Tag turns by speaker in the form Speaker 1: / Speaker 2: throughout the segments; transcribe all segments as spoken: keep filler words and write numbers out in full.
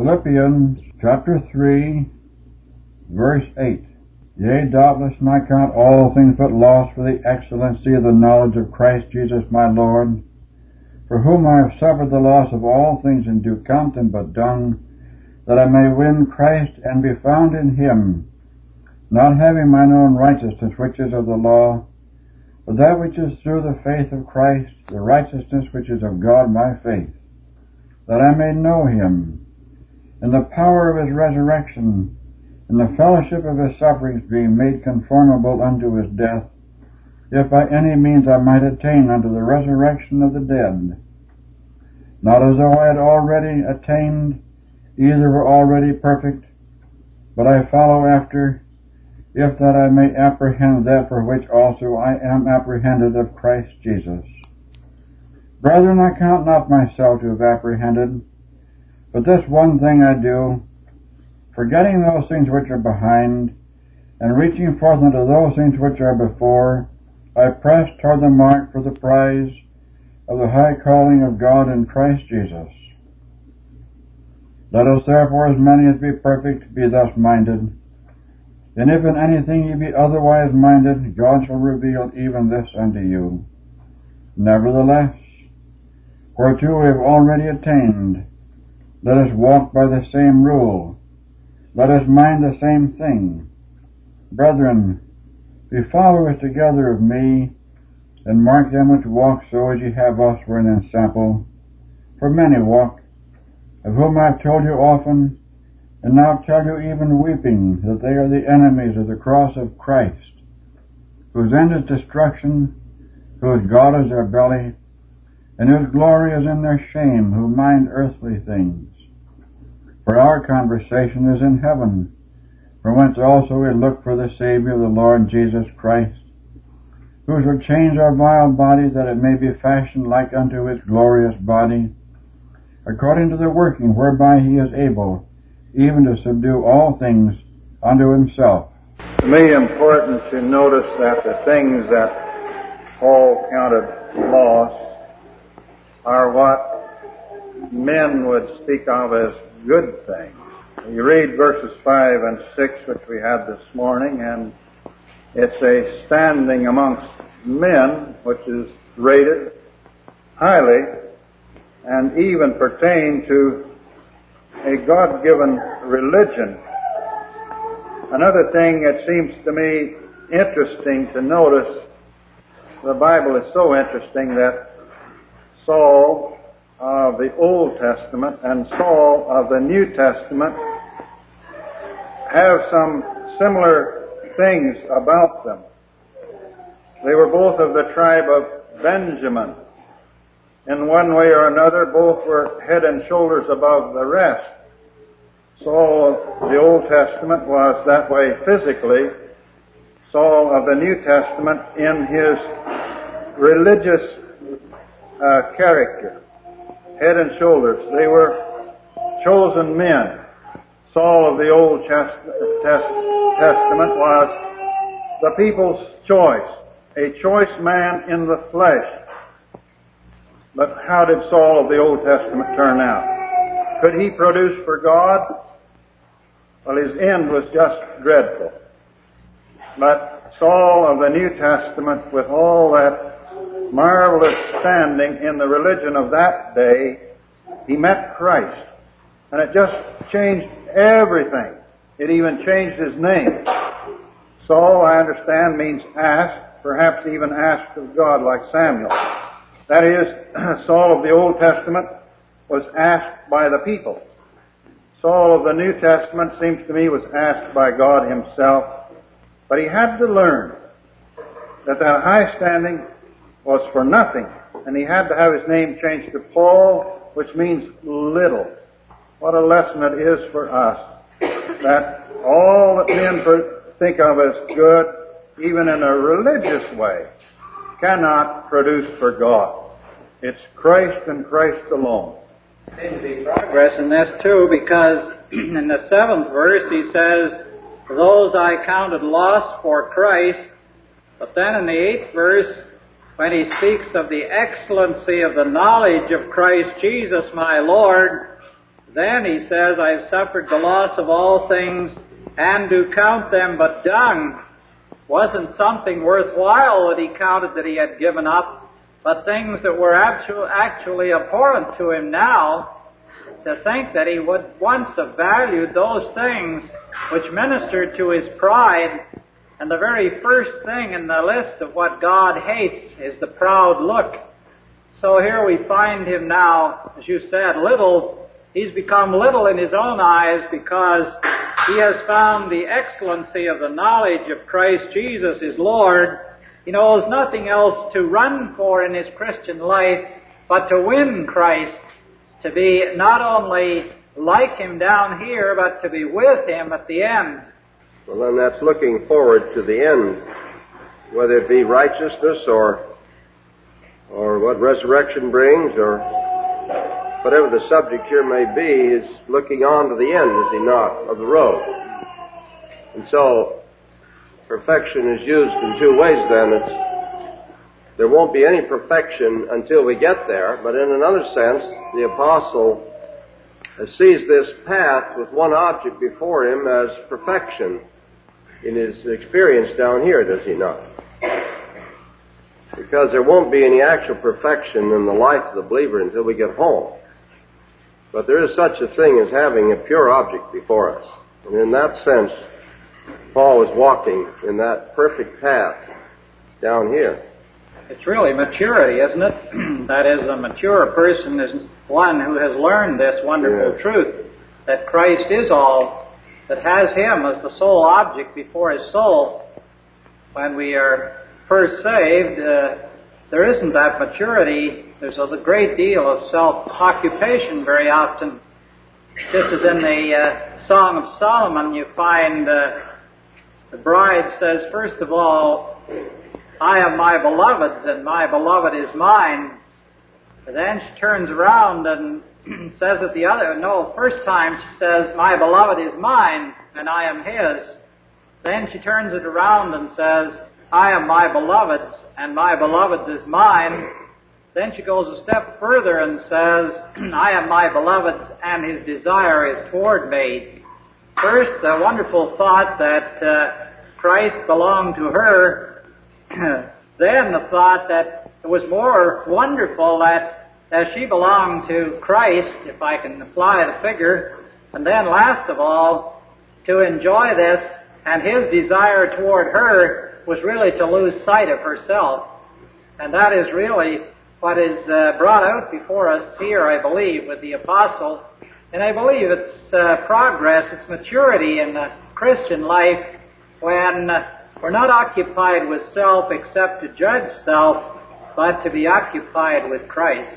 Speaker 1: Philippians chapter three, verse eight. Yea, doubtless I count all things but loss for the excellency of the knowledge of Christ Jesus my Lord, for whom I have suffered the loss of all things, and do count them but dung, that I may win Christ and be found in him, not having mine own righteousness which is of the law, but that which is through the faith of Christ, the righteousness which is of God by faith, that I may know him, in the power of his resurrection, in the fellowship of his sufferings, being made conformable unto his death, if by any means I might attain unto the resurrection of the dead. Not as though I had already attained, either were already perfect, but I follow after, if that I may apprehend that for which also I am apprehended of Christ Jesus. Brethren, I count not myself to have apprehended, but this one thing I do, forgetting those things which are behind, and reaching forth unto those things which are before, I press toward the mark for the prize of the high calling of God in Christ Jesus. Let us therefore, as many as be perfect, be thus minded. And if in anything ye be otherwise minded, God shall reveal even this unto you. Nevertheless, whereto we have already attained, let us walk by the same rule. Let us mind the same thing. Brethren, be followers together of me, and mark them which walk so as ye have us for an ensample. For many walk, of whom I have told you often, and now tell you even weeping, that they are the enemies of the cross of Christ, whose end is destruction, whose God is their belly, and whose glory is in their shame, who mind earthly things. For our conversation is in heaven, from whence also we look for the Savior, the Lord Jesus Christ, who shall change our vile bodies, that it may be fashioned like unto his glorious body, according to the working whereby he is able even to subdue all things unto himself.
Speaker 2: To me, important to notice that the things that Paul counted loss are what men would speak of as good things. You read verses five and six, which we had this morning, and it's a standing amongst men which is rated highly and even pertain to a God-given religion. Another thing that seems to me interesting to notice, the Bible is so interesting that Saul of the Old Testament and Saul of the New Testament have some similar things about them. They were both of the tribe of Benjamin. In one way or another, both were head and shoulders above the rest. Saul of the Old Testament was that way physically. Saul of the New Testament in his religious uh, character. Head and shoulders. They were chosen men. Saul of the Old Testament was the people's choice. A choice man in the flesh. But how did Saul of the Old Testament turn out? Could he produce for God? Well, his end was just dreadful. But Saul of the New Testament, with all that marvelous standing in the religion of that day, he met Christ. And it just changed everything. It even changed his name. Saul, I understand, means asked, perhaps even asked of God, like Samuel. That is, Saul of the Old Testament was asked by the people. Saul of the New Testament seems to me was asked by God himself. But he had to learn that that high standing was for nothing. And he had to have his name changed to Paul, which means little. What a lesson it is for us, that all that men think of as good, even in a religious way, cannot produce for God. It's Christ and Christ alone.
Speaker 3: There seems to be progress in this too, because in the seventh verse he says, "Those I counted lost for Christ," but then in the eighth verse, when he speaks of the excellency of the knowledge of Christ Jesus my Lord, Then he says, I have suffered the loss of all things and do count them but dung. Wasn't something worthwhile that he counted that he had given up, but things that were actu- actually abhorrent to him now. To think that he would once have valued those things which ministered to his pride, and the very first thing in the list of what God hates is the proud look. So here we find him now, as you said, little. He's become little in his own eyes because he has found the excellency of the knowledge of Christ Jesus his Lord. He knows nothing else to run for in his Christian life but to win Christ, to be not only like him down here, but to be with him at the end.
Speaker 4: Well, then that's looking forward to the end, whether it be righteousness or or what resurrection brings, or whatever the subject here may be, is looking on to the end, is he not, of the road. And so, perfection is used in two ways then. It's, there won't be any perfection until we get there, but in another sense, the apostle sees this path with one object before him as perfection in his experience down here, does he not? Because there won't be any actual perfection in the life of the believer until we get home. But there is such a thing as having a pure object before us. And in that sense, Paul is walking in that perfect path down here.
Speaker 3: It's really maturity, isn't it? That is, a mature person is one who has learned this wonderful
Speaker 4: Yeah.
Speaker 3: truth, that Christ is all, that has him as the sole object before his soul. When we are first saved, uh, there isn't that maturity. There's a great deal of self-occupation very often. Just as in the uh, Song of Solomon, you find uh, the bride says, first of all, I am my beloved's, and my beloved is mine. And then she turns around and says at the other, no, first time she says, my beloved is mine, and I am his. Then she turns it around and says, I am my beloved's, and my beloved's is mine. Then she goes a step further and says, I am my beloved's, and his desire is toward me. First, the wonderful thought that uh, Christ belonged to her. Then the thought that it was more wonderful that as she belonged to Christ, if I can apply the figure, and then last of all, to enjoy this, and his desire toward her was really to lose sight of herself. And that is really what is uh, brought out before us here, I believe, with the apostle. And I believe it's uh, progress, it's maturity in the Christian life when uh, we're not occupied with self except to judge self, but to be occupied with Christ.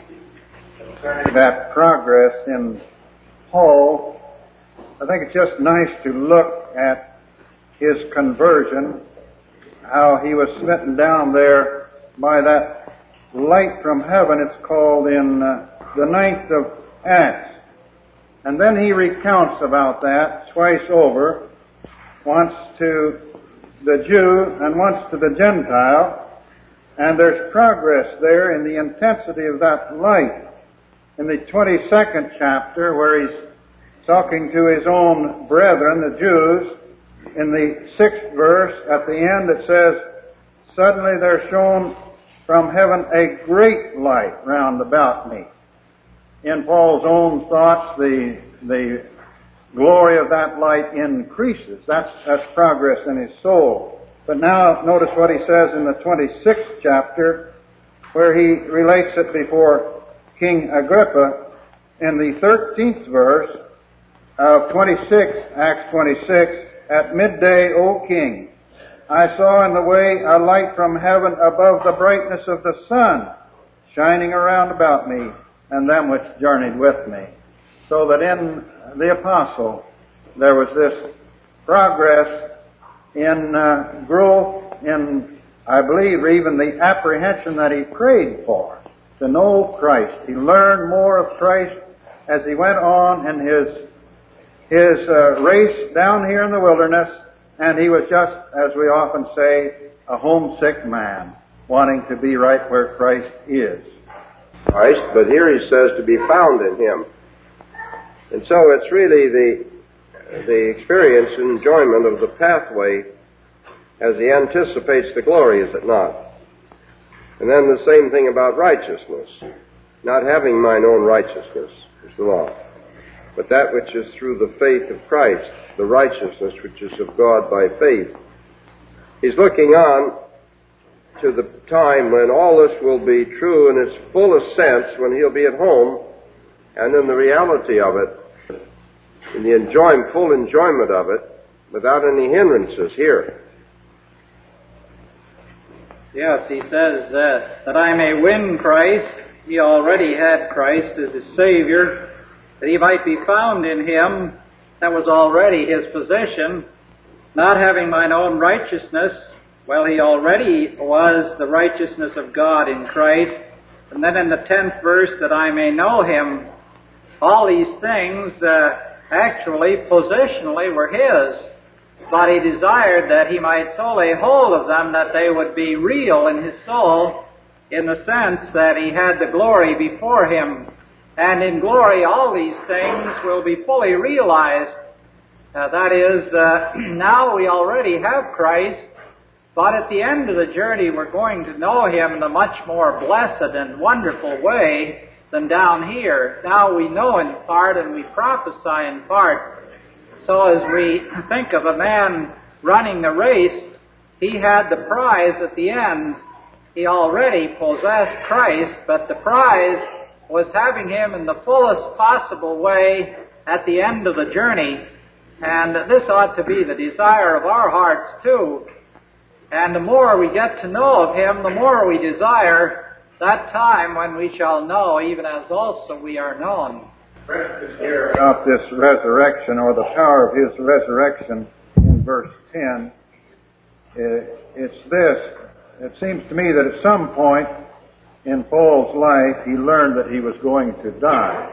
Speaker 2: That progress in Paul, I think it's just nice to look at his conversion, how he was smitten down there by that light from heaven, it's called in uh, the ninth of Acts. And then he recounts about that twice over, once to the Jew and once to the Gentile, and there's progress there in the intensity of that light. In the twenty-second chapter, where he's talking to his own brethren, the Jews, in the sixth verse, at the end it says, suddenly there shone from heaven a great light round about me. In Paul's own thoughts, the the glory of that light increases. That's, that's progress in his soul. But now notice what he says in the twenty-sixth chapter, where he relates it before King Agrippa in the thirteenth verse of twenty-six, Acts twenty-six, at midday, O king, I saw in the way a light from heaven above the brightness of the sun, shining around about me and them which journeyed with me. So that in the apostle there was this progress in uh, growth in, I believe, even the apprehension that he prayed for, to know Christ. He learned more of Christ as he went on in his his uh, race down here in the wilderness, and he was just, as we often say, a homesick man, wanting to be right where Christ is.
Speaker 4: Christ, but here he says to be found in him. And so it's really the, the experience and enjoyment of the pathway as he anticipates the glory, is it not? And then the same thing about righteousness. Not having mine own righteousness is the law, but that which is through the faith of Christ, the righteousness which is of God by faith. He's looking on to the time when all this will be true in its fullest sense, when he'll be at home, and in the reality of it, in the enjoyment, full enjoyment of it, without any hindrances here.
Speaker 3: Yes, he says uh, that I may win Christ. He already had Christ as his Savior, that he might be found in him. That was already his position. Not having mine own righteousness, well, he already was the righteousness of God in Christ. And then in the tenth verse, that I may know him. All these things uh, actually, positionally, were his. But he desired that he might so lay hold of them that they would be real in his soul, in the sense that he had the glory before him. And in glory, all these things will be fully realized. Uh, that is, uh, now we already have Christ, but at the end of the journey, we're going to know him in a much more blessed and wonderful way than down here. Now we know in part and we prophesy in part. So as we think of a man running the race, he had the prize at the end. He already possessed Christ, but the prize was having him in the fullest possible way at the end of the journey. And this ought to be the desire of our hearts too. And the more we get to know of him, the more we desire that time when we shall know, even as also we are known.
Speaker 2: Here about this resurrection, or the power of his resurrection, in verse ten, it's this. It seems to me that at some point in Paul's life, he learned that he was going to die.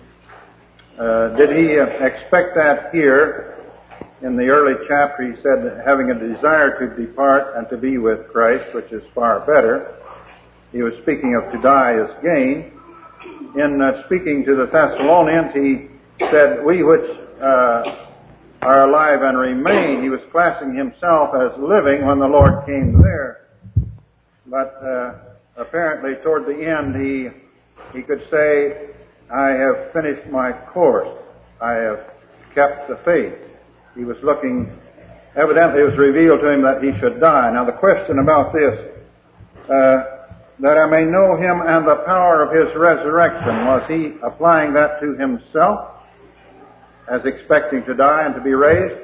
Speaker 2: Uh, did he expect that here? In the early chapter, he said that having a desire to depart and to be with Christ, which is far better. He was speaking of to die as gain. In uh, speaking to the Thessalonians, he said, we which uh, are alive and remain, he was classing himself as living when the Lord came there. But uh, apparently toward the end, he he could say, I have finished my course. I have kept the faith. He was looking, evidently it was revealed to him that he should die. Now the question about this, uh, that I may know him and the power of his resurrection, was he applying that to himself as expecting to die and to be raised?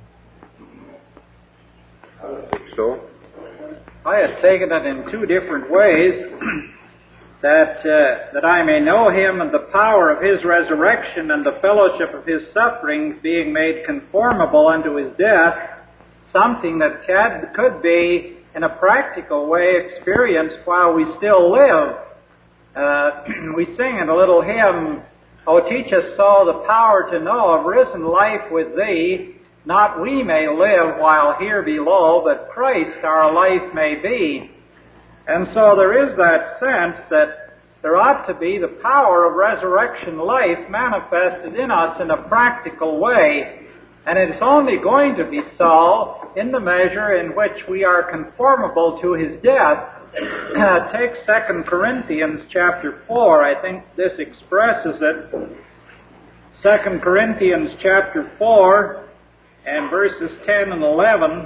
Speaker 4: I think so.
Speaker 3: I had taken it in two different ways, that uh, that I may know him and the power of his resurrection and the fellowship of his sufferings, being made conformable unto his death, something that can, could be in a practical way experienced while we still live. Uh, we sing in a little hymn, O teach us so the power to know of risen life with thee, not we may live while here below, but Christ our life may be. And so there is that sense that there ought to be the power of resurrection life manifested in us in a practical way. And it's only going to be so in the measure in which we are conformable to his death. Uh, take Second Corinthians chapter four. I think this expresses it. Second Corinthians chapter four and verses ten and eleven.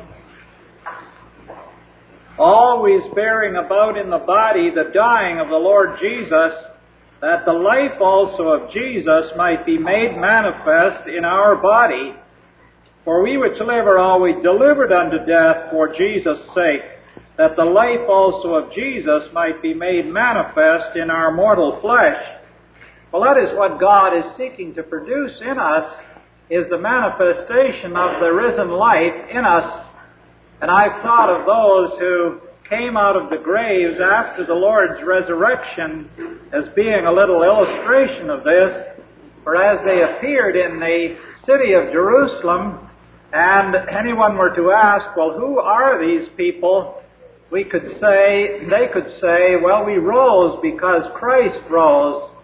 Speaker 3: Always bearing about in the body the dying of the Lord Jesus, that the life also of Jesus might be made manifest in our body. For we which live are always delivered unto death for Jesus' sake, that the life also of Jesus might be made manifest in our mortal flesh. Well, that is what God is seeking to produce in us, is the manifestation of the risen life in us. And I've thought of those who came out of the graves after the Lord's resurrection as being a little illustration of this. For as they appeared in the city of Jerusalem, and anyone were to ask, well, who are these people? We could say, they could say, well, we rose because Christ rose.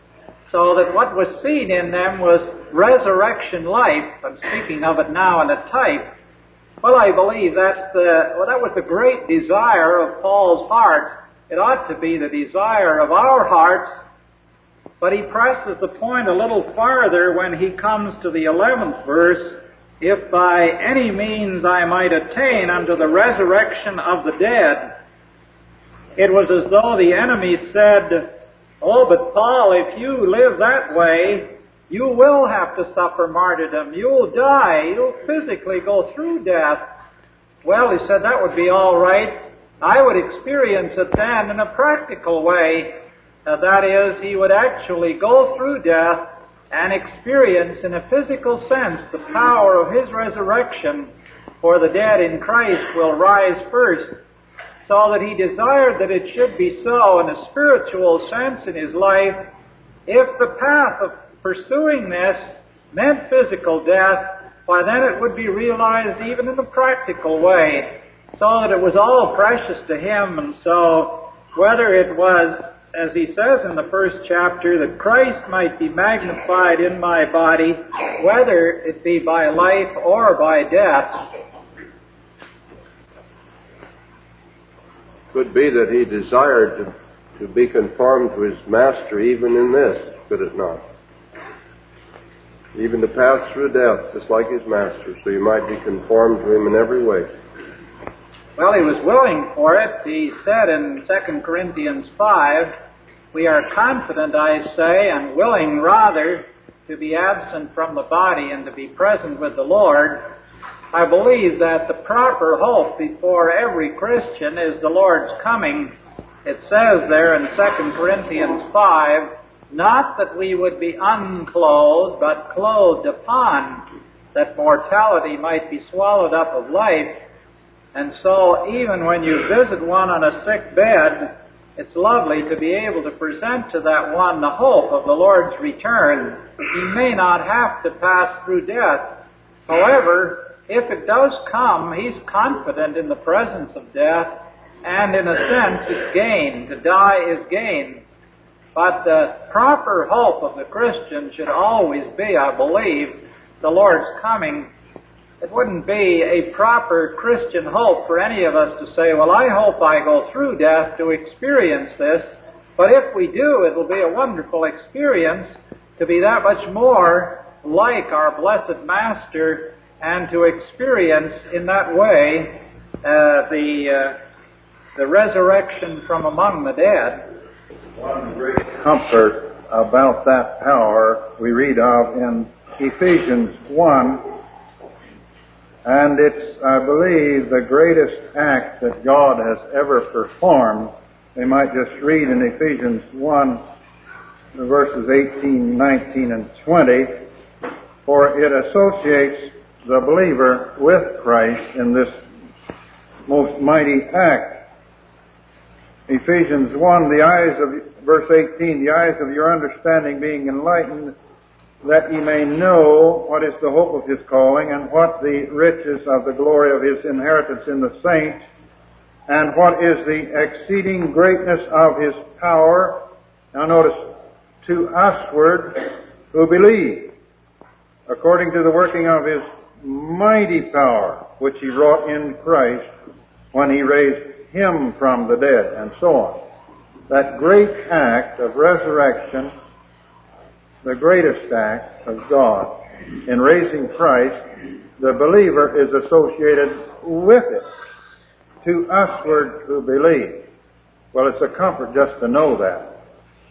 Speaker 3: So that what was seen in them was resurrection life. I'm speaking of it now in a type. Well, I believe that's the, well, that was the great desire of Paul's heart. It ought to be the desire of our hearts. But he presses the point a little farther when he comes to the eleventh verse. If by any means I might attain unto the resurrection of the dead. It was as though the enemy said, oh, but Paul, if you live that way, you will have to suffer martyrdom. You'll die. You'll physically go through death. Well, he said that would be all right. I would experience it then in a practical way. Uh, that is, he would actually go through death and experience in a physical sense the power of his resurrection, for the dead in Christ will rise first. So that he desired that it should be so in a spiritual sense in his life. If the path of pursuing this meant physical death, why then it would be realized even in a practical way, so that it was all precious to him. And so, whether it was, as he says in the first chapter, that Christ might be magnified in my body, whether it be by life or by death.
Speaker 4: Could be that he desired to, to be conformed to his master even in this, could it not? Even to pass through death, just like his master, so you might be conformed to him in every way.
Speaker 3: Well, he was willing for it. He said in Second Corinthians five, we are confident, I say, and willing rather to be absent from the body and to be present with the Lord. I believe that the proper hope before every Christian is the Lord's coming. It says there in Second Corinthians five, not that we would be unclothed, but clothed upon, that mortality might be swallowed up of life. And so even when you visit one on a sick bed, it's lovely to be able to present to that one the hope of the Lord's return. He may not have to pass through death. However, if it does come, he's confident in the presence of death, and in a sense it's gain. To die is gain. But the proper hope of the Christian should always be, I believe, the Lord's coming. It wouldn't be a proper Christian hope for any of us to say, well, I hope I go through death to experience this. But if we do, it'll be a wonderful experience to be that much more like our blessed Master and to experience in that way uh, the uh, the resurrection from among the dead.
Speaker 2: One great comfort about that power we read of in Ephesians one, and it's, I believe, the greatest act that God has ever performed. We might just read in Ephesians one, verses eighteen, nineteen, and twenty, for it associates the believer with Christ in this most mighty act. Ephesians one, the eyes of, verse eighteen, the eyes of your understanding being enlightened, that ye may know what is the hope of his calling, and what the riches of the glory of his inheritance in the saints, and what is the exceeding greatness of his power. Now notice, to usward who believe, according to the working of his mighty power, which he wrought in Christ when he raised him from the dead, and so on. That great act of resurrection, the greatest act of God in raising Christ, the believer is associated with it. To usward who believe. Well, it's a comfort just to know that.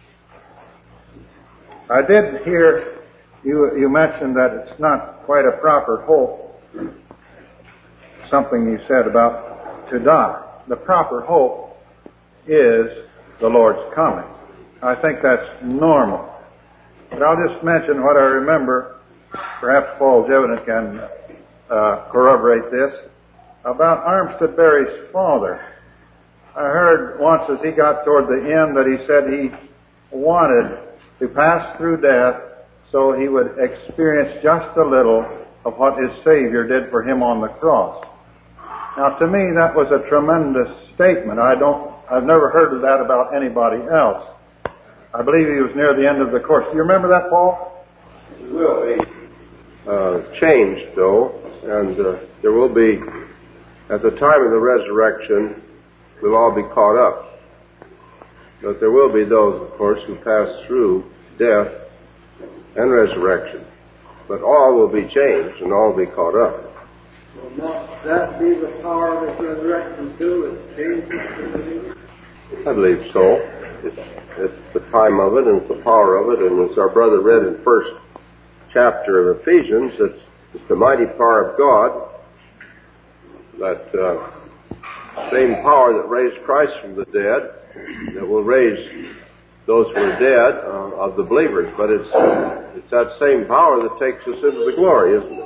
Speaker 2: I did hear you, you mentioned that it's not quite a proper hope, something you said about to die. The proper hope is the Lord's coming. I think that's normal. But I'll just mention what I remember. Perhaps Paul Jevonnet can uh, corroborate this, about Armstead Berry's father. I heard once as he got toward the end that he said he wanted to pass through death so he would experience just a little of what his Savior did for him on the cross. Now, to me, that was a tremendous statement. I don't, I've never heard of that about anybody else. I believe he was near the end of the course. Do you remember that, Paul?
Speaker 4: It will be uh, changed, though, and uh, there will be, at the time of the resurrection, we'll all be caught up. But there will be those, of course, who pass through death and resurrection. But all will be changed and all will be caught up.
Speaker 5: Will not that be the power of his resurrection too? It changes the believer?
Speaker 4: I believe so. It's it's the time of it and it's the power of it, and as our brother read in the first chapter of Ephesians, it's it's the mighty power of God, that uh, same power that raised Christ from the dead, that will raise those who are dead uh, of the believers. But it's it's that same power that takes us into the glory, isn't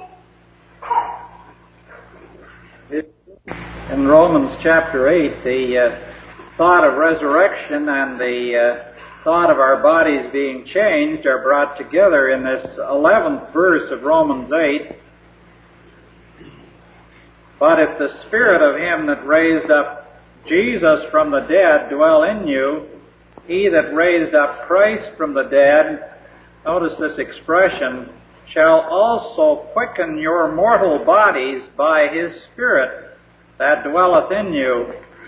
Speaker 4: it?
Speaker 3: In Romans chapter eight, the uh, thought of resurrection and the uh, thought of our bodies being changed are brought together in this eleventh verse of Romans eight. But if the Spirit of him that raised up Jesus from the dead dwell in you, he that raised up Christ from the dead, notice this expression, shall also quicken your mortal bodies by his Spirit that dwelleth in you.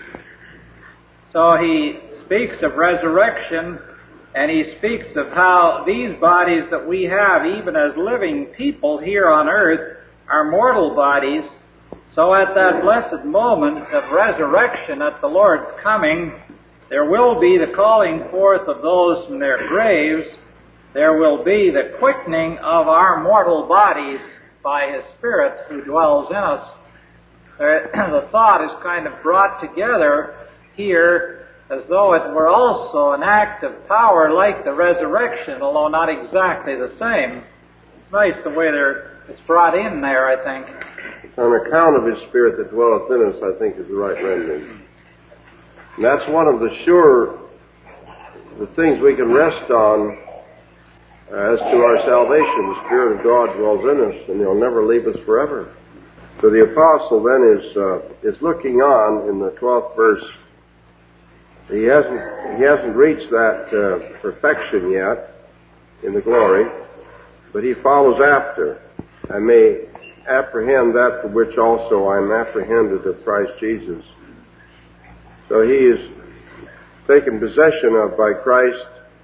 Speaker 3: So he speaks of resurrection, and he speaks of how these bodies that we have, even as living people here on earth, are mortal bodies. So at that blessed moment of resurrection at the Lord's coming, there will be the calling forth of those from their graves. There will be the quickening of our mortal bodies by his Spirit who dwells in us. The thought is kind of brought together here as though it were also an act of power like the resurrection, although not exactly the same. It's nice the way they're, it's brought in there, I think.
Speaker 4: It's on account of his Spirit that dwelleth in us, I think, is the right rendering. And that's one of the sure, the things we can rest on as to our salvation. The Spirit of God dwells in us, and he'll never leave us forever. So the apostle then is uh, is looking on in the twelfth verse. He hasn't he hasn't reached that uh, perfection yet in the glory, but he follows after. I may apprehend that for which also I am apprehended of Christ Jesus. So he is taken possession of by Christ,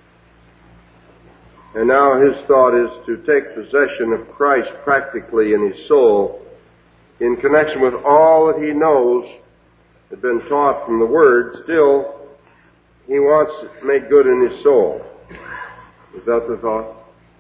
Speaker 4: and now his thought is to take possession of Christ practically in his soul, in connection with all that he knows, had been taught from the Word. Still, he wants to make good in his soul. Is that the thought?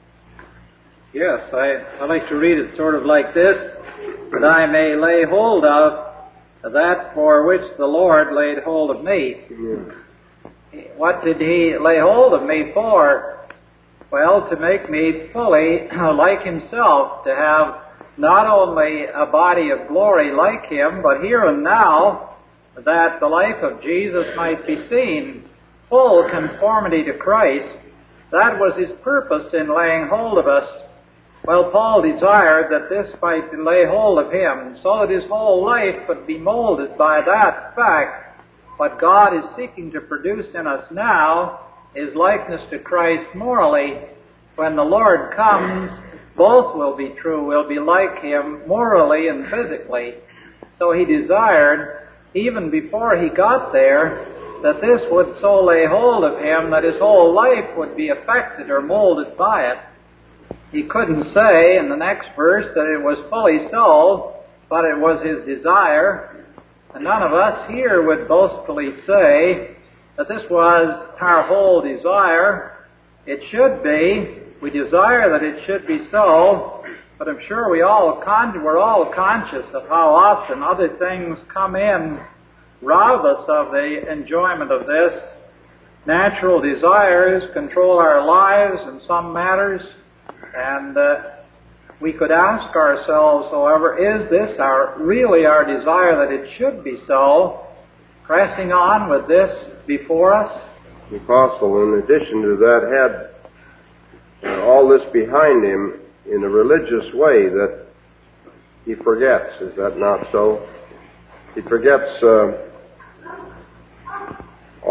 Speaker 3: Yes, I, I like to read it sort of like this, that I may lay hold of that for which the Lord laid hold of me.
Speaker 4: Yeah.
Speaker 3: What did he lay hold of me for? Well, to make me fully like himself, to have not only a body of glory like him, but here and now, that the life of Jesus might be seen, full conformity to Christ. That was his purpose in laying hold of us. Well, Paul desired that this might lay hold of him, so that his whole life would be molded by that fact. What God is seeking to produce in us now is likeness to Christ morally. When the Lord comes, both will be true. We'll be like him morally and physically. So he desired, even before he got there, that this would so lay hold of him that his whole life would be affected or molded by it. He couldn't say in the next verse that it was fully so, but it was his desire. And none of us here would boastfully say that this was our whole desire. It should be. We desire that it should be so, but I'm sure we all con- we're all conscious of how often other things come in, rob us of the enjoyment of this. Natural desires control our lives in some matters, and uh, we could ask ourselves, however, is this our really our desire that it should be so, pressing on with this before us?
Speaker 4: The apostle, in addition to that, had uh, all this behind him in a religious way that he forgets. Is that not so? He forgets uh,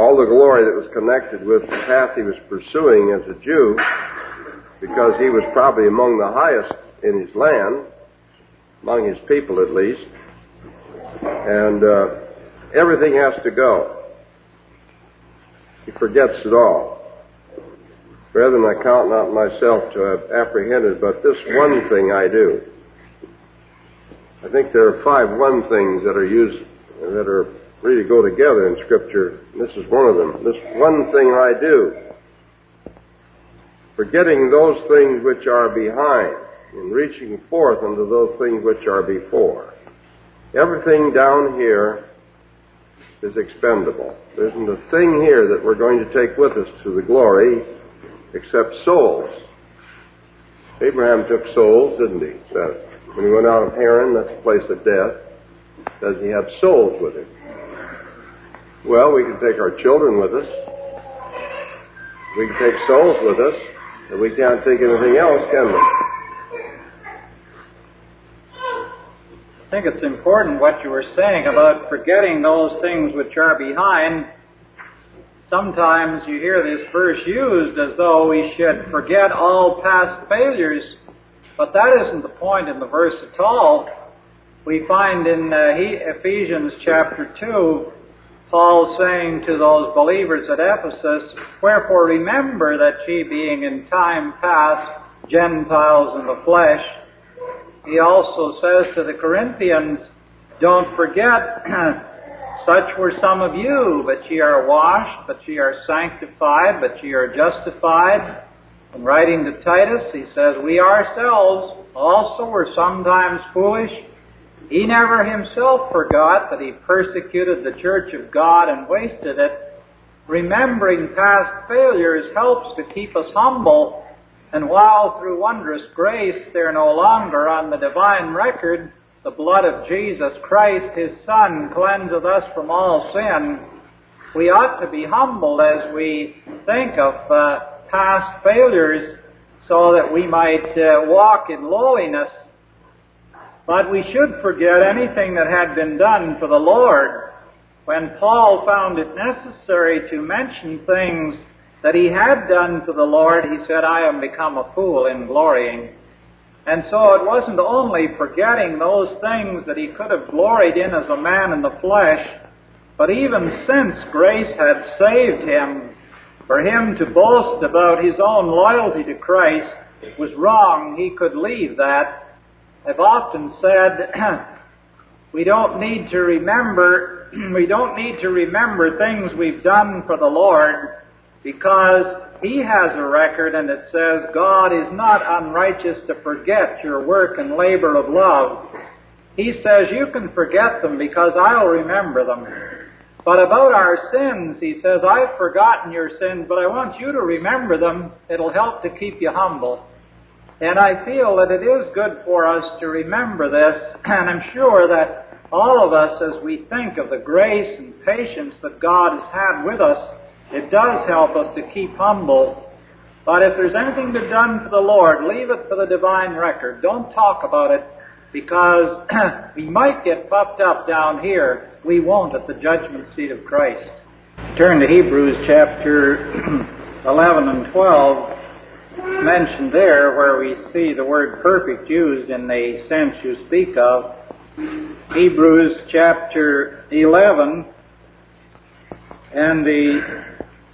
Speaker 4: all the glory that was connected with the path he was pursuing as a Jew, because he was probably among the highest in his land, among his people at least, and uh, everything has to go. He forgets it all. Brethren, I count not myself to have apprehended, but this one thing I do. I think there are five one things that are used, that are really go together in Scripture. And this is one of them. This one thing I do. Forgetting those things which are behind, and reaching forth unto those things which are before. Everything down here is expendable. There isn't a thing here that we're going to take with us to the glory except souls. Abraham took souls, didn't he? That when he went out of Haran, that's a place of death. Does he have souls with him? Well, we can take our children with us. We can take souls with us, and we can't take anything else, can we?
Speaker 3: I think it's important what you were saying about forgetting those things which are behind. Sometimes you hear this verse used as though we should forget all past failures, but that isn't the point in the verse at all. We find in uh, Ephesians chapter two, Paul saying to those believers at Ephesus, "Wherefore remember that ye being in time past Gentiles in the flesh." He also says to the Corinthians, "Don't forget, such were some of you, but ye are washed, but ye are sanctified, but ye are justified." In writing to Titus, he says, "We ourselves also were sometimes foolish. He never himself forgot that he persecuted the church of God and wasted it." Remembering past failures helps to keep us humble, and while through wondrous grace they're no longer on the divine record, the blood of Jesus Christ, His Son, cleanseth us from all sin, we ought to be humbled as we think of uh, past failures so that we might uh, walk in lowliness. But we should forget anything that had been done for the Lord. When Paul found it necessary to mention things that he had done for the Lord, he said, "I am become a fool in glorying." And so it wasn't only forgetting those things that he could have gloried in as a man in the flesh, but even since grace had saved him, for him to boast about his own loyalty to Christ was wrong. He could leave that. I've often said, we don't need to remember, we don't need to remember things we've done for the Lord, because He has a record, and it says, "God is not unrighteous to forget your work and labor of love." He says, you can forget them because I'll remember them. But about our sins, He says, "I've forgotten your sins, but I want you to remember them. It'll help to keep you humble." And I feel that it is good for us to remember this, and I'm sure that all of us, as we think of the grace and patience that God has had with us, it does help us to keep humble. But if there's anything to be done for the Lord, leave it for the divine record. Don't talk about it, because we might get puffed up down here. We won't at the judgment seat of Christ. Turn to Hebrews chapter eleven and twelve. Mentioned there where we see the word perfect used in the sense you speak of. Hebrews chapter eleven and the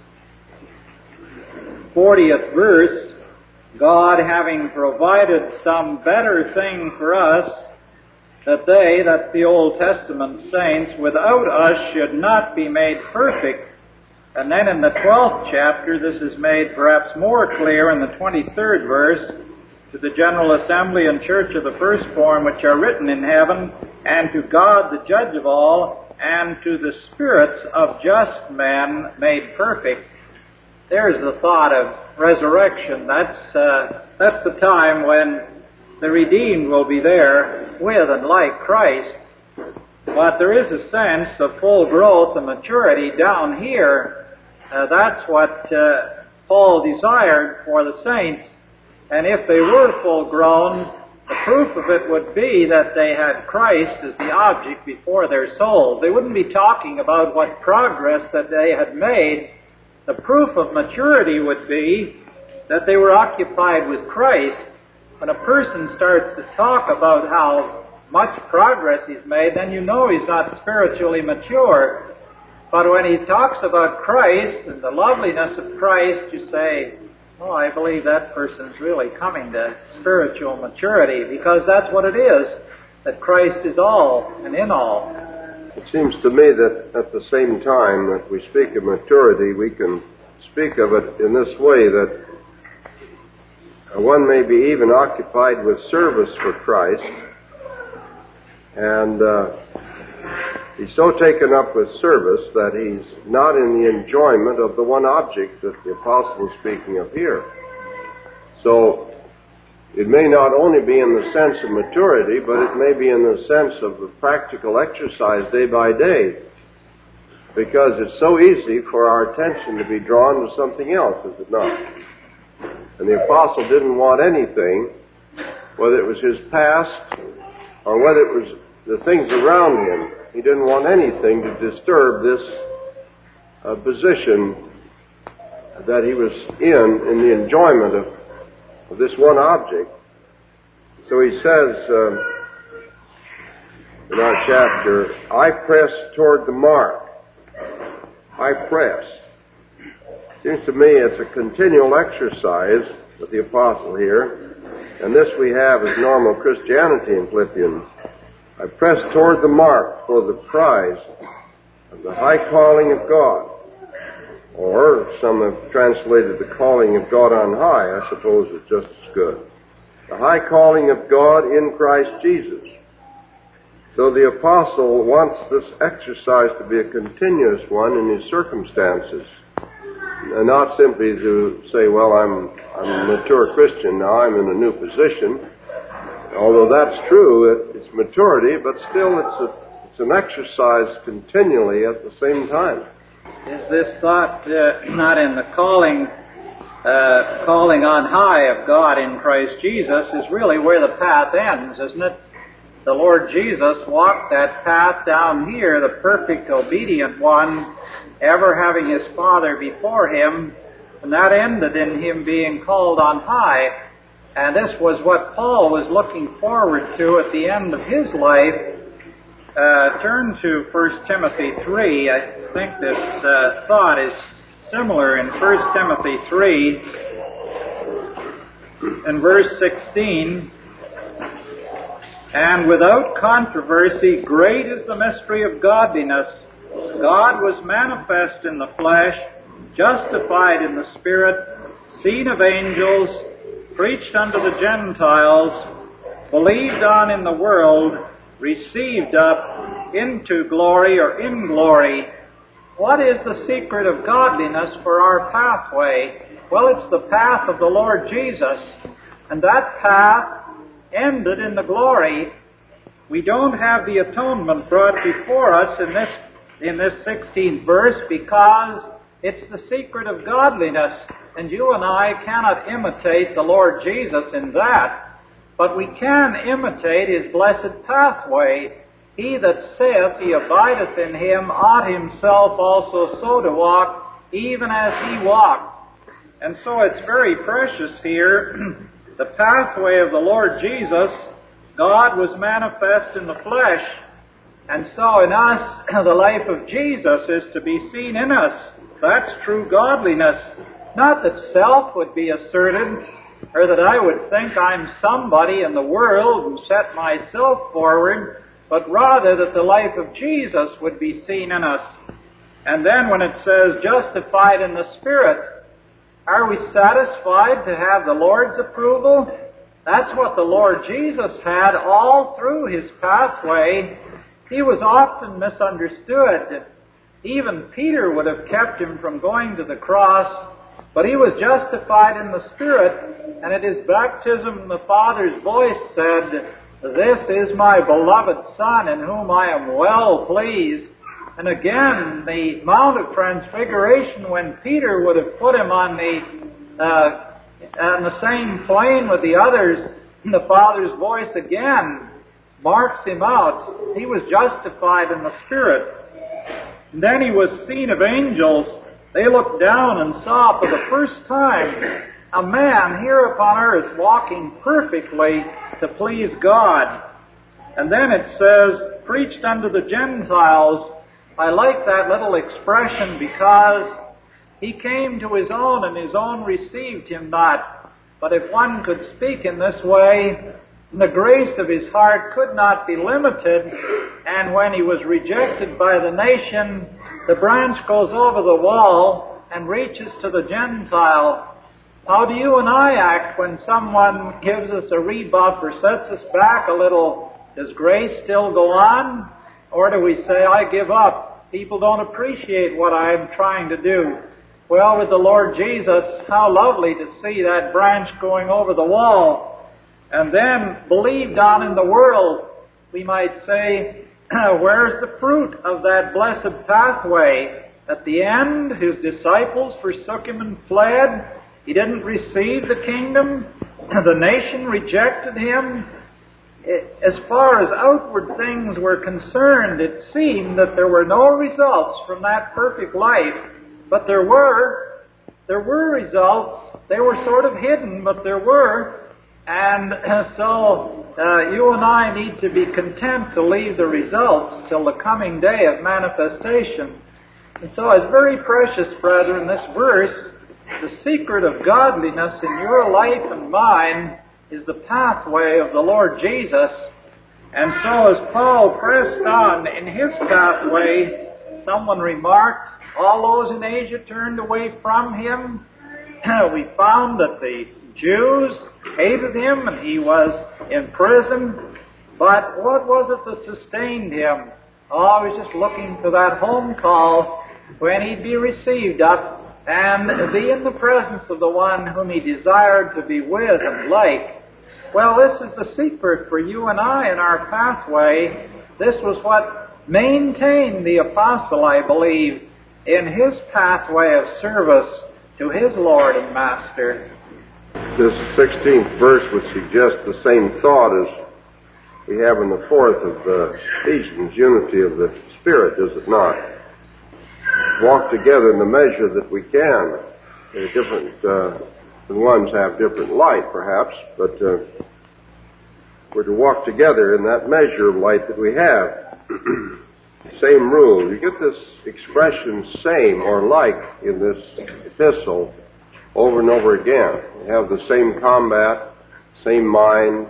Speaker 3: fortieth verse, "God having provided some better thing for us, that they," that's the Old Testament saints, "without us should not be made perfect." And then in the twelfth chapter, this is made perhaps more clear in the twenty-third verse, "To the general assembly and church of the firstborn which are written in heaven, and to God the judge of all, and to the spirits of just men made perfect." There's the thought of resurrection. That's uh, that's the time when the redeemed will be there with and like Christ. But there is a sense of full growth and maturity down here. Uh, that's what uh, Paul desired for the saints. And if they were full grown, the proof of it would be that they had Christ as the object before their souls. They wouldn't be talking about what progress that they had made. The proof of maturity would be that they were occupied with Christ. When a person starts to talk about how much progress he's made, then you know he's not spiritually mature. But when he talks about Christ and the loveliness of Christ, you say, oh, I believe that person's really coming to spiritual maturity, because that's what it is, that Christ is all and in all.
Speaker 4: It seems to me that at the same time that we speak of maturity, we can speak of it in this way, that one may be even occupied with service for Christ, and uh, he's so taken up with service that he's not in the enjoyment of the one object that the apostle is speaking of here. So it may not only be in the sense of maturity, but it may be in the sense of the practical exercise day by day, because it's so easy for our attention to be drawn to something else, is it not? And the apostle didn't want anything, whether it was his past or whether it was the things around him. He didn't want anything to disturb this uh, position that he was in, in the enjoyment of, of this one object. So he says uh, in our chapter, I press toward the mark. I press. Seems to me it's a continual exercise with the apostle here, and this we have as normal Christianity in Philippians. I press toward the mark for the prize of the high calling of God. Or some have translated the calling of God on high. I suppose it's just as good. The high calling of God in Christ Jesus. So the apostle wants this exercise to be a continuous one in his circumstances. And not simply to say, well, I'm, I'm a mature Christian now, I'm in a new position. Although that's true, it's maturity, but still it's, a, it's an exercise continually at the same time.
Speaker 3: Is this thought uh, not in the calling uh, calling on high of God in Christ Jesus is really where the path ends, isn't it? The Lord Jesus walked that path down here, the perfect obedient one, ever having his Father before him, and that ended in him being called on high. And this was what Paul was looking forward to at the end of his life. Uh, turn to First Timothy three. I think this uh, thought is similar in First Timothy three, in verse sixteen. And without controversy, great is the mystery of godliness. God was manifest in the flesh, justified in the Spirit, seen of angels, preached unto the Gentiles, believed on in the world, received up into glory or in glory. What is the secret of godliness for our pathway? Well, it's the path of the Lord Jesus. And that path ended in the glory. We don't have the atonement brought before us in this in this sixteenth verse because it's the secret of godliness. And you and I cannot imitate the Lord Jesus in that, but we can imitate his blessed pathway. He that saith he abideth in him ought himself also so to walk, even as he walked. And so it's very precious here. The pathway of the Lord Jesus, God was manifest in the flesh. And so in us, the life of Jesus is to be seen in us. That's true godliness. Not that self would be asserted, or that I would think I'm somebody in the world and set myself forward, but rather that the life of Jesus would be seen in us. And then when it says justified in the Spirit, are we satisfied to have the Lord's approval? That's what the Lord Jesus had all through his pathway. He was often misunderstood. Even Peter would have kept him from going to the cross, but he was justified in the Spirit, and at his baptism the Father's voice said, "This is my beloved Son, in whom I am well pleased." And again, the Mount of Transfiguration, when Peter would have put him on the uh, on the same plane with the others, the Father's voice again marks him out. He was justified in the Spirit. And then he was seen of angels. They looked down and saw for the first time a man here upon earth walking perfectly to please God. And then it says, preached unto the Gentiles. I like that little expression because he came to his own and his own received him not. But if one could speak in this way, the grace of his heart could not be limited, and when he was rejected by the nation, the branch goes over the wall and reaches to the Gentile. How do you and I act when someone gives us a rebuff or sets us back a little? Does grace still go on? Or do we say, I give up? People don't appreciate what I'm trying to do. Well, with the Lord Jesus, how lovely to see that branch going over the wall. And then, believed on in the world, we might say, where's the fruit of that blessed pathway? At the end, his disciples forsook him and fled. He didn't receive the kingdom. The nation rejected him. As far as outward things were concerned, it seemed that there were no results from that perfect life. But there were. There were results. They were sort of hidden, but there were. And so uh, you and I need to be content to leave the results till the coming day of manifestation. And so it's very precious, brethren, this verse, the secret of godliness in your life and mine is the pathway of the Lord Jesus. And so as Paul pressed on in his pathway, someone remarked, all those in Asia turned away from him. We found that the Jews hated him and he was in prison. But what was it that sustained him? Oh, he was just looking for that home call when he'd be received up and be in the presence of the one whom he desired to be with and like. Well, this is the secret for you and I in our pathway. This was what maintained the apostle, I believe, in his pathway of service to his Lord and Master.
Speaker 4: This sixteenth verse would suggest the same thought as we have in the fourth of the Ephesians, unity of the Spirit, does it not? Walk together in the measure that we can. They're different, uh, the ones have different light, perhaps, but uh, we're to walk together in that measure of light that we have. Same rule. You get this expression, same or like, in this epistle over and over again. You have the same combat, same mind,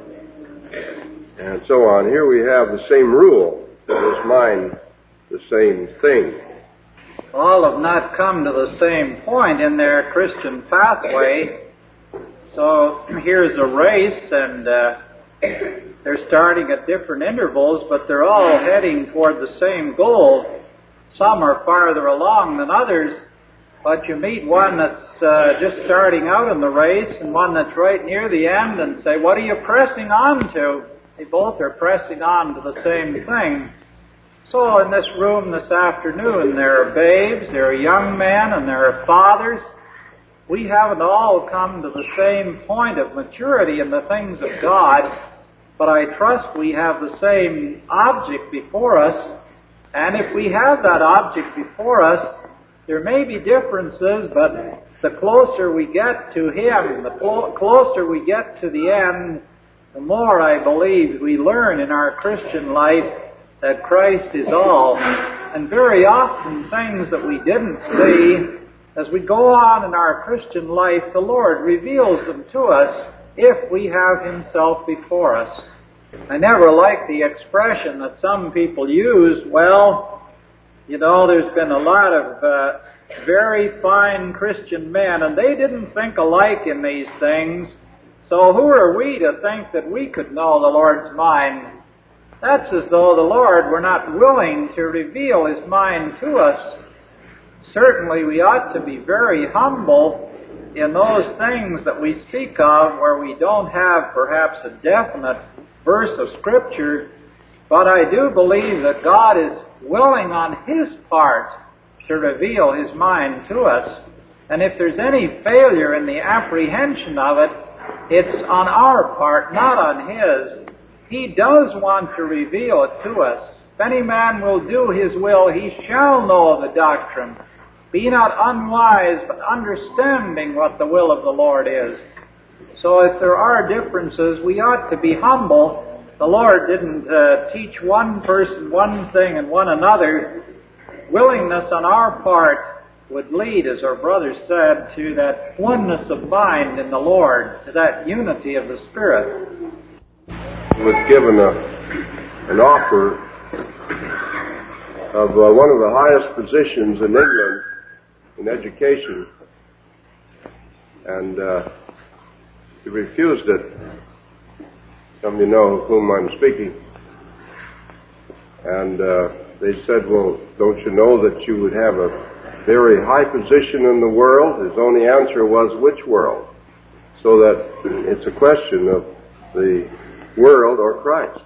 Speaker 4: and so on. Here we have the same rule, this mind, the same thing.
Speaker 3: All have not come to the same point in their Christian pathway. So here's a race, and uh, they're starting at different intervals, but they're all heading toward the same goal. Some are farther along than others, but you meet one that's uh, just starting out in the race and one that's right near the end and say, what are you pressing on to? They both are pressing on to the same thing. So in this room this afternoon, there are babes, there are young men, and there are fathers. We haven't all come to the same point of maturity in the things of God, but I trust we have the same object before us. And if we have that object before us, there may be differences, but the closer we get to Him, the clo- closer we get to the end, the more I believe we learn in our Christian life that Christ is all. And very often things that we didn't see, as we go on in our Christian life, the Lord reveals them to us if we have Himself before us. I never liked the expression that some people use, well, you know, there's been a lot of uh, very fine Christian men, and they didn't think alike in these things, so who are we to think that we could know the Lord's mind? That's as though the Lord were not willing to reveal His mind to us. Certainly we ought to be very humble in those things that we speak of where we don't have perhaps a definite verse of Scripture, but I do believe that God is willing on His part to reveal His mind to us. And if there's any failure in the apprehension of it, It's on our part, not on His. He does want to reveal it to us. If any man will do His will, he shall know the doctrine. Be not unwise, but understanding what the will of the Lord is. So if there are differences, we ought to be humble. The Lord didn't uh, teach one person one thing and one another. Willingness on our part would lead, as our brother said, to that oneness of mind in the Lord, to that unity of the Spirit.
Speaker 4: I was given a, an offer of uh, one of the highest positions in England in education, and uh, he refused it. Some of you know of whom I'm speaking. And uh, they said, well, don't you know that you would have a very high position in the world? His only answer was, which world? So that it's a question of the world or Christ.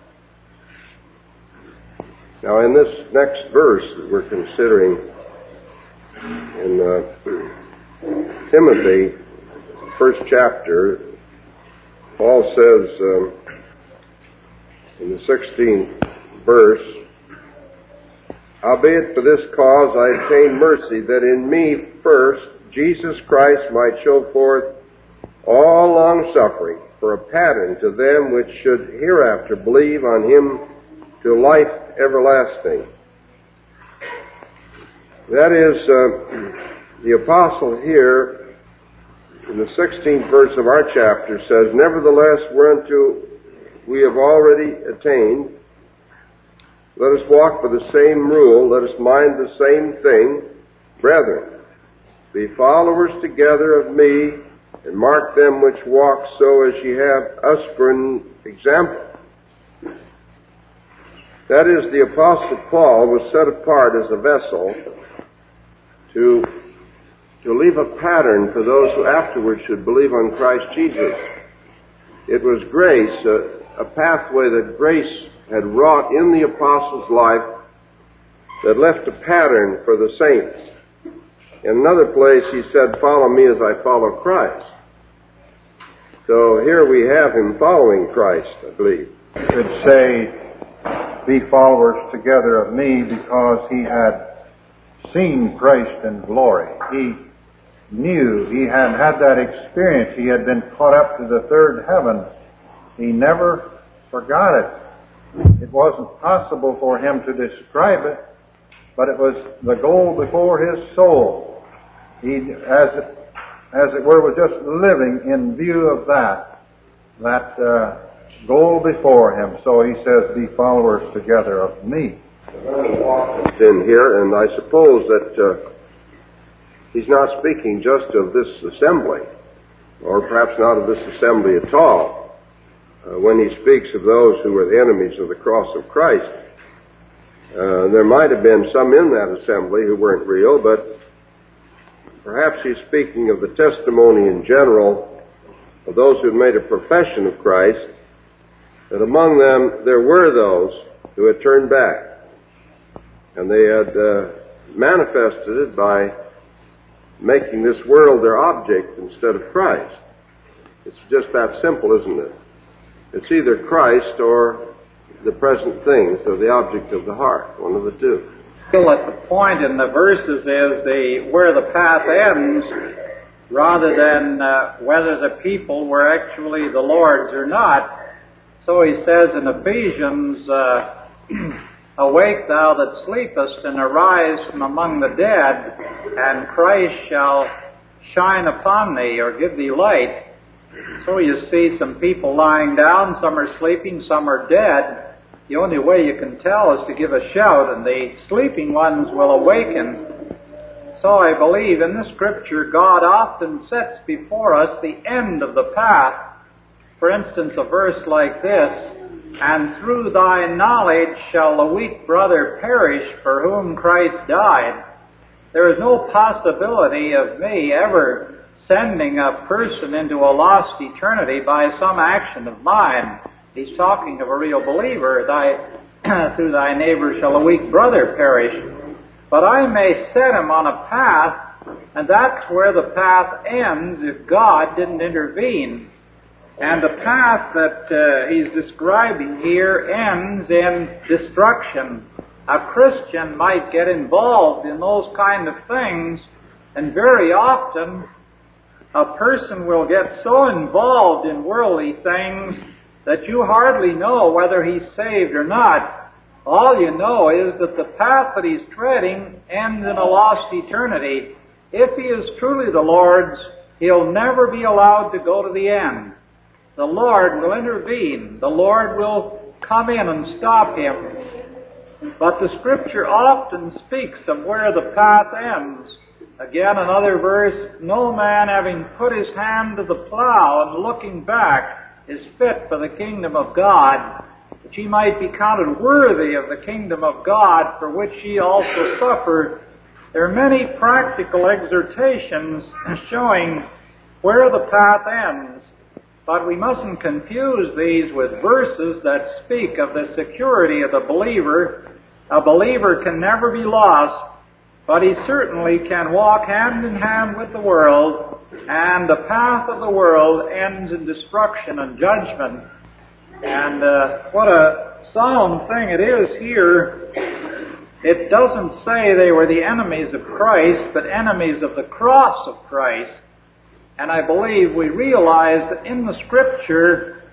Speaker 4: Now, in this next verse that we're considering in uh, Timothy, first chapter, Paul says um, in the sixteenth verse, howbeit for this cause I obtained mercy, that in me first Jesus Christ might show forth all long-suffering for a pattern to them which should hereafter believe on Him to life everlasting. That is, uh, the apostle here in the sixteenth verse of our chapter says, nevertheless, whereunto we have already attained, let us walk by the same rule, let us mind the same thing. Brethren, be followers together of me, and mark them which walk so as ye have us for an example. That is, the Apostle Paul was set apart as a vessel to, to leave a pattern for those who afterwards should believe on Christ Jesus. It was grace, a, a pathway that grace had wrought in the apostle's life that left a pattern for the saints. In another place he said, follow me as I follow Christ. So here we have him following Christ, I believe.
Speaker 2: You could say, be followers together of me, because he had seen Christ in glory. He knew, he had had that experience. He had been caught up to the third heaven. He never forgot it. It wasn't possible for him to describe it, but it was the goal before his soul. He, as it, as it were, was just living in view of that, that uh, goal before him. So he says, be followers together of me.
Speaker 4: In here, and I suppose that uh, he's not speaking just of this assembly, or perhaps not of this assembly at all. Uh, when he speaks of those who were the enemies of the cross of Christ, uh, there might have been some in that assembly who weren't real, but perhaps he's speaking of the testimony in general of those who had made a profession of Christ, that among them there were those who had turned back, and they had uh, manifested it by making this world their object instead of Christ. It's just that simple, isn't it? It's either Christ or the present things, or the object of the heart, one of the two.
Speaker 3: Still at the point in the verses is the where the path ends, rather than uh, whether the people were actually the Lord's or not. So he says in Ephesians, uh, awake thou that sleepest, and arise from among the dead, and Christ shall shine upon thee, or give thee light. So you see some people lying down, some are sleeping, some are dead. The only way you can tell is to give a shout, and the sleeping ones will awaken. So I believe in the Scripture God often sets before us the end of the path. For instance, a verse like this, and through thy knowledge shall a weak brother perish for whom Christ died. There is no possibility of me ever sending a person into a lost eternity by some action of mine. He's talking of a real believer. Thy, through thy neighbor shall a weak brother perish. But I may set him on a path, and that's where the path ends if God didn't intervene. And the path that uh, he's describing here ends in destruction. A Christian might get involved in those kind of things, and very often a person will get so involved in worldly things that you hardly know whether he's saved or not. All you know is that the path that he's treading ends in a lost eternity. If he is truly the Lord's, he'll never be allowed to go to the end. The Lord will intervene. The Lord will come in and stop him. But the Scripture often speaks of where the path ends. Again, another verse, no man having put his hand to the plow and looking back is fit for the kingdom of God, that ye might be counted worthy of the kingdom of God, for which ye also suffer. There are many practical exhortations showing where the path ends. But we mustn't confuse these with verses that speak of the security of the believer. A believer can never be lost, but he certainly can walk hand in hand with the world, and the path of the world ends in destruction and judgment. And uh, what a solemn thing it is here. It doesn't say they were the enemies of Christ, but enemies of the cross of Christ. And I believe we realize that in the Scripture,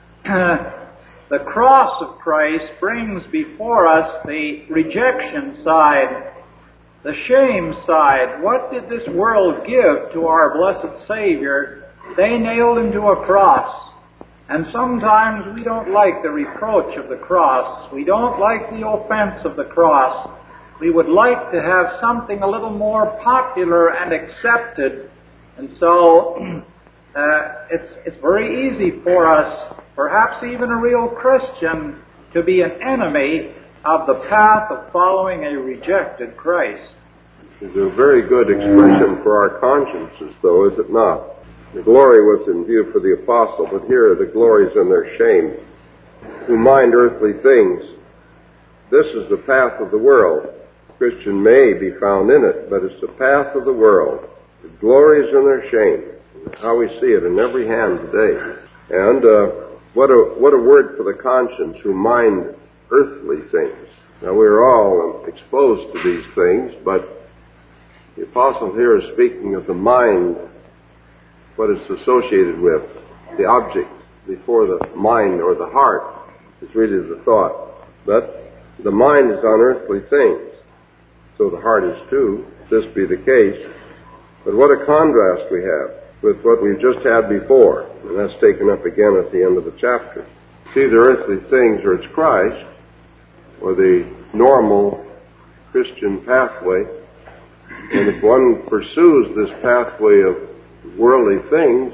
Speaker 3: the cross of Christ brings before us the rejection side, the shame side. What did this world give to our blessed Savior? They nailed him to a cross. And sometimes we don't like the reproach of the cross. We don't like the offense of the cross. We would like to have something a little more popular and accepted. And so, uh, it's, it's very easy for us, perhaps even a real Christian, to be an enemy of the path of following a rejected Christ.
Speaker 4: It's a very good expression for our consciences, though, is it not? The glory was in view for the apostle, but here the glory is in their shame, who mind earthly things. This is the path of the world. The Christian may be found in it, but it's the path of the world. The glory is in their shame. That's how we see it in every hand today. And uh, what a what a word for the conscience, who mind earthly things. Now, we're all exposed to these things, but the apostle here is speaking of the mind, what it's associated with, the object before the mind or the heart is really the thought. But the mind is on earthly things, so the heart is too, if this be the case. But what a contrast we have with what we've just had before, and that's taken up again at the end of the chapter. It's either earthly things or it's Christ, or the normal Christian pathway. And if one pursues this pathway of worldly things,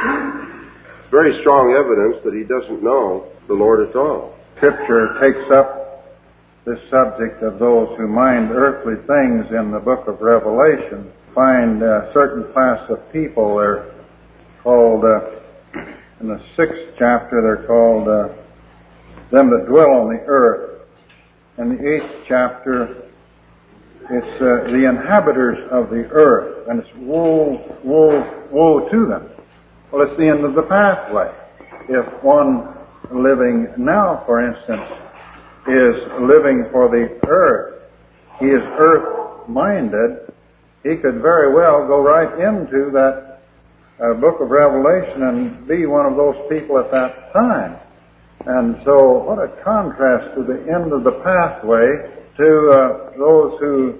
Speaker 4: it's very strong evidence that he doesn't know the Lord at all.
Speaker 2: Scripture takes up this subject of those who mind earthly things in the book of Revelation. Find a certain class of people. They're called, uh, in the sixth chapter, they're called uh, them that dwell on the earth. In the eighth chapter, it's uh, the inhabitants of the earth, and it's woe, woe, woe to them. Well, it's the end of the pathway. If one living now, for instance, is living for the earth, he is earth-minded, he could very well go right into that uh, book of Revelation and be one of those people at that time. And so, what a contrast to the end of the pathway to uh, those who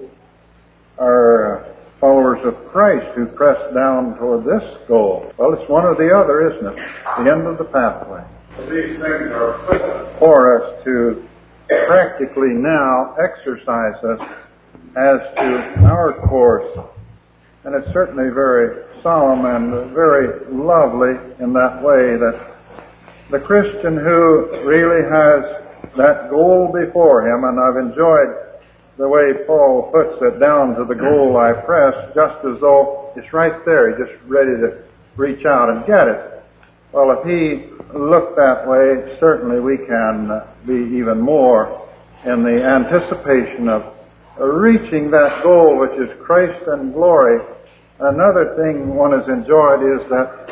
Speaker 2: are uh, followers of Christ, who press down toward this goal. Well, it's one or the other, isn't it? The end of the pathway. These things are put for us to practically now exercise us as to our course. And it's certainly very solemn and very lovely in that way that the Christian who really has that goal before him, and I've enjoyed the way Paul puts it, down to the goal I press, just as though it's right there, he's just ready to reach out and get it. Well, if he looked that way, certainly we can be even more in the anticipation of reaching that goal, which is Christ and glory. Another thing one has enjoyed is that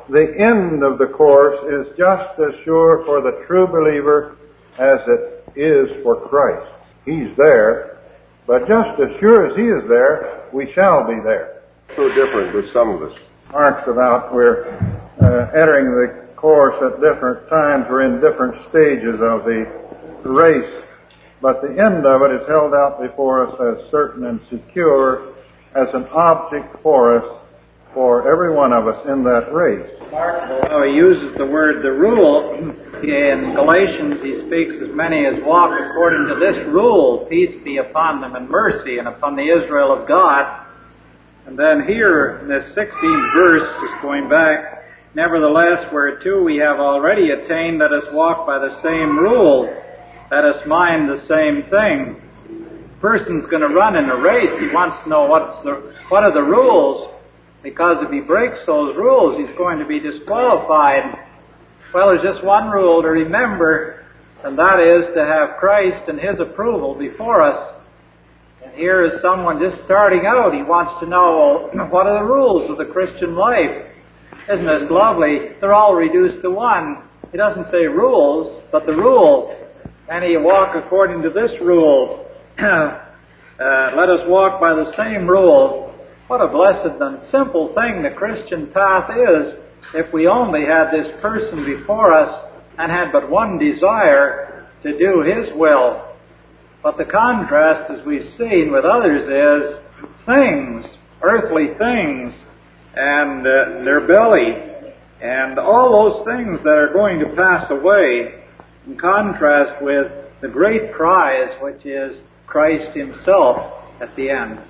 Speaker 2: the end of the course is just as sure for the true believer as it is for Christ. He's there, but just as sure as He is there, we shall be there.
Speaker 4: So different with some of us.
Speaker 2: Marks about we're uh, entering the course at different times. We're in different stages of the race, but the end of it is held out before us as certain and secure as an object for us, for every one of us in that race.
Speaker 3: Oh, he uses the word the rule. In Galatians he speaks, as many as walk according to this rule, peace be upon them and mercy and upon the Israel of God. And then here in this sixteenth verse, just going back, nevertheless, whereto we have already attained, let us walk by the same rule, let us mind the same thing. The person's going to run in a race. He wants to know what's the, what are the rules, because if he breaks those rules, he's going to be disqualified. Well, there's just one rule to remember, and that is to have Christ and His approval before us. And here is someone just starting out. He wants to know, well, what are the rules of the Christian life? Isn't this lovely? They're all reduced to one. He doesn't say rules, but the rule. And you walk according to this rule. uh, let us walk by the same rule. What a blessed and simple thing the Christian path is, if we only had this person before us and had but one desire, to do His will. But the contrast, as we've seen with others, is things, earthly things, and uh, their belly, and all those things that are going to pass away, in contrast with the great prize, which is Christ Himself at the end.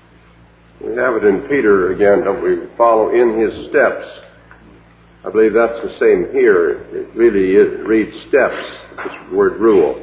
Speaker 4: We have it in Peter again, don't we? Follow in His steps. I believe that's the same here. It really is, reads steps, this word rule.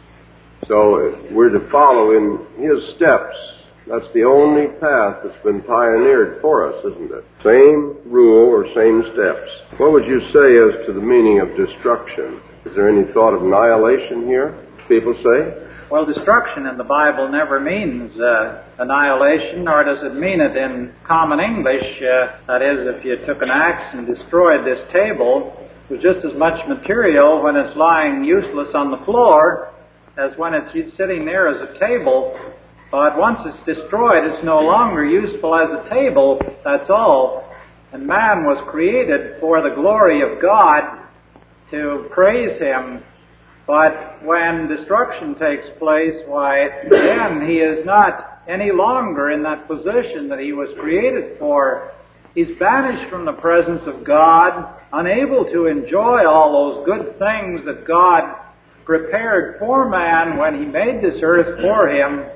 Speaker 4: So we're to follow in His steps. That's the only path that's been pioneered for us, isn't it? Same rule or same steps. What would you say as to the meaning of destruction? Is there any thought of annihilation here, people say?
Speaker 3: Well, destruction in the Bible never means uh, annihilation, nor does it mean it in common English. Uh, that is, if you took an axe and destroyed this table, there's just as much material when it's lying useless on the floor as when it's sitting there as a table. But once it's destroyed, it's no longer useful as a table, that's all. And man was created for the glory of God, to praise Him. But when destruction takes place, why, then he is not any longer in that position that he was created for. He's banished from the presence of God, unable to enjoy all those good things that God prepared for man when He made this earth for him.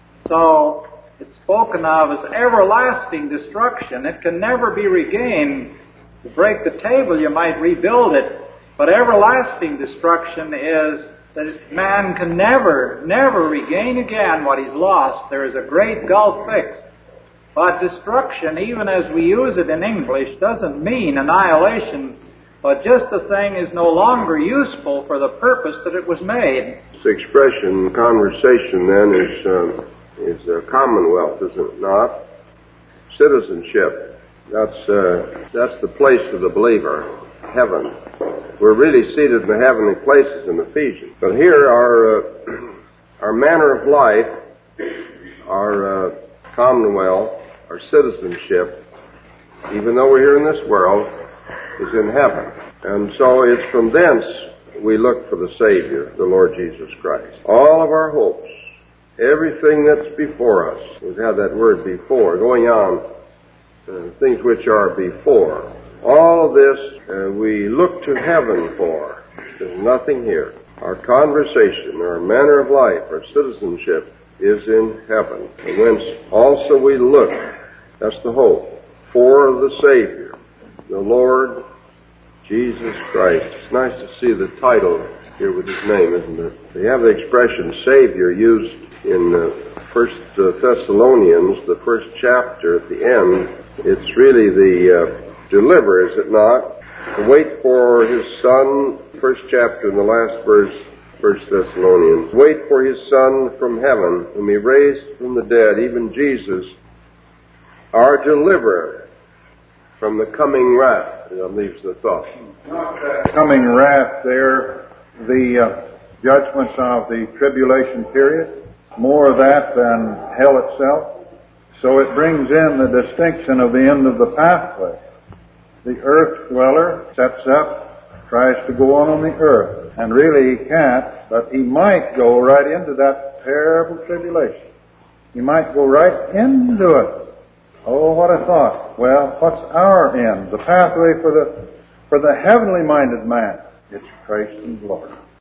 Speaker 3: So it's spoken of as everlasting destruction. It can never be regained. To break the table, you might rebuild it. But everlasting destruction is that man can never, never regain again what he's lost. There is a great gulf fixed. But destruction, even as we use it in English, doesn't mean annihilation, but just the thing is no longer useful for the purpose that it was made.
Speaker 4: This expression, conversation, then, is, uh, is a commonwealth, is it not? Citizenship. That's, uh, that's the place of the believer. Heaven. We're really seated in the heavenly places in Ephesians. But here our uh, our manner of life, our uh, commonwealth, our citizenship, even though we're here in this world, is in heaven. And so it's from thence we look for the Savior, the Lord Jesus Christ. All of our hopes, everything that's before us, we've had that word before, going on, uh, things which are before. All of this uh, we look to heaven for. There's nothing here. Our conversation, our manner of life, our citizenship is in heaven. And whence also we look, that's the hope, for the Savior, the Lord Jesus Christ. It's nice to see the title here with His name, isn't it? They have the expression Savior used in uh, First Thessalonians, the first chapter at the end. It's really the uh, deliver, is it not? To wait for His Son, first chapter in the last verse, First Thessalonians. Wait for His Son from heaven, whom He raised from the dead, even Jesus, our deliverer, from the coming wrath. That leaves the thought.
Speaker 2: Coming wrath there, the uh, judgments of the tribulation period, more of that than hell itself. So it brings in the distinction of the end of the pathway. The earth dweller sets up, tries to go on on the earth, and really he can't, but he might go right into that terrible tribulation. He might go right into it. Oh, what a thought. Well, what's our end? The pathway for the for the heavenly minded man. It's Christ and glory.